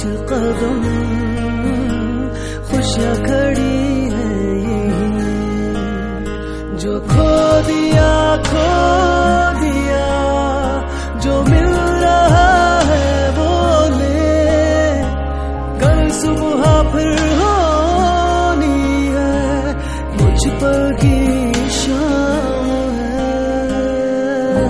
कदम खुशियाँ खड़ी है जो खो दिया जो मिल रहा है वो ले कल सुबह फिर होनी है मुझ पर की शाम है।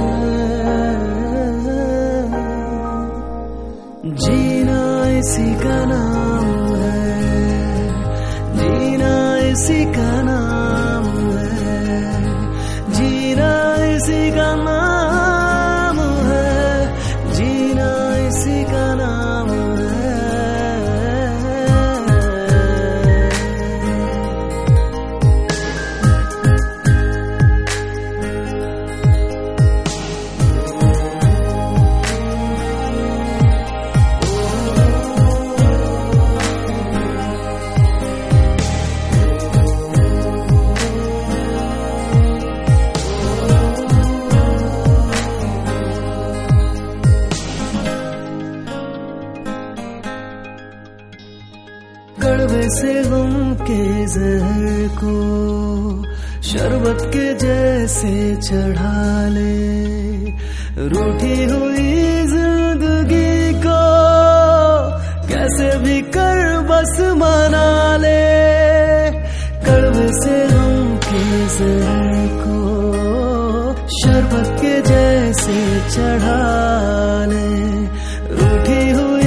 जीना इसी का नाम है, जीना इसी का नाम है, जीना इसी का नाम है, जीना इसी का नाम है। कड़वे से गम के जहर को शरबत के जैसे चढ़ा ले, रूठी हुई जिंदगी को कैसे भी कर बस मना ले। कड़वे से गम के जहर को शरबत के जैसे चढ़ा ले, रूठी हुई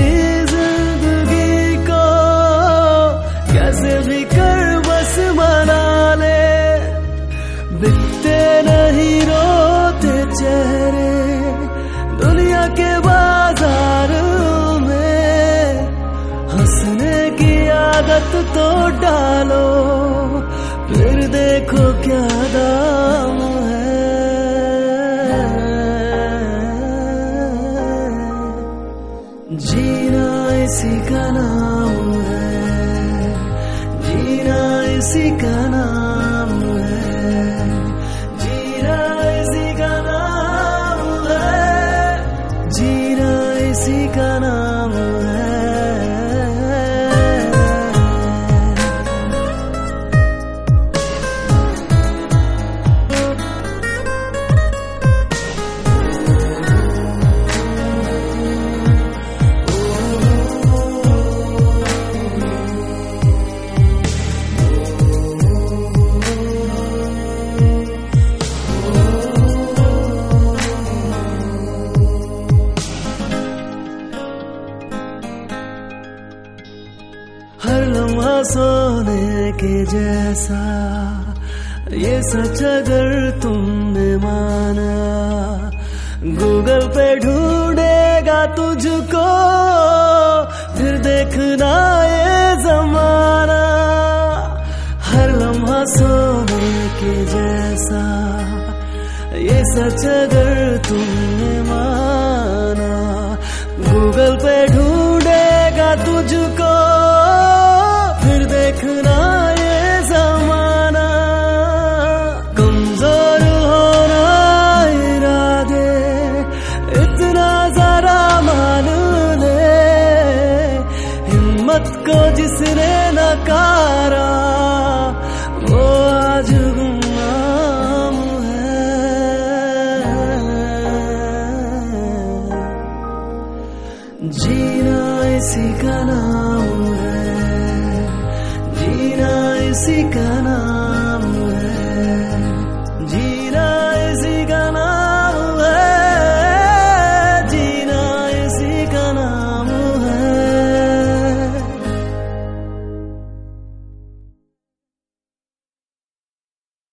कैसे भी कर बस मना ले। बिकते नहीं रोते चेहरे दुनिया के बाजार में, हंसने की आदत तो डालो फिर देखो क्या दाम है। जीना इसी का नाम है, जीना इसी का नाम है, जीना इसी का नाम है, जीना इसी का नाम है। हर लम्हा सोने के जैसा ये सच अगर तुमने माना, गूगल पे ढूंढेगा तुझको फिर देखना ये जमाना। हर लम्हा सोने के जैसा ये सच अगर तुमने माना, गूगल पे ढूंढेगा तुझको फिर देखना ये जमाना। कमजोर होना इरादे इतना जरा मान ले, हिम्मत को जिसने नकारा वो आज गुमनाम है। जीना इसी का नाम है, जीना इसी का नाम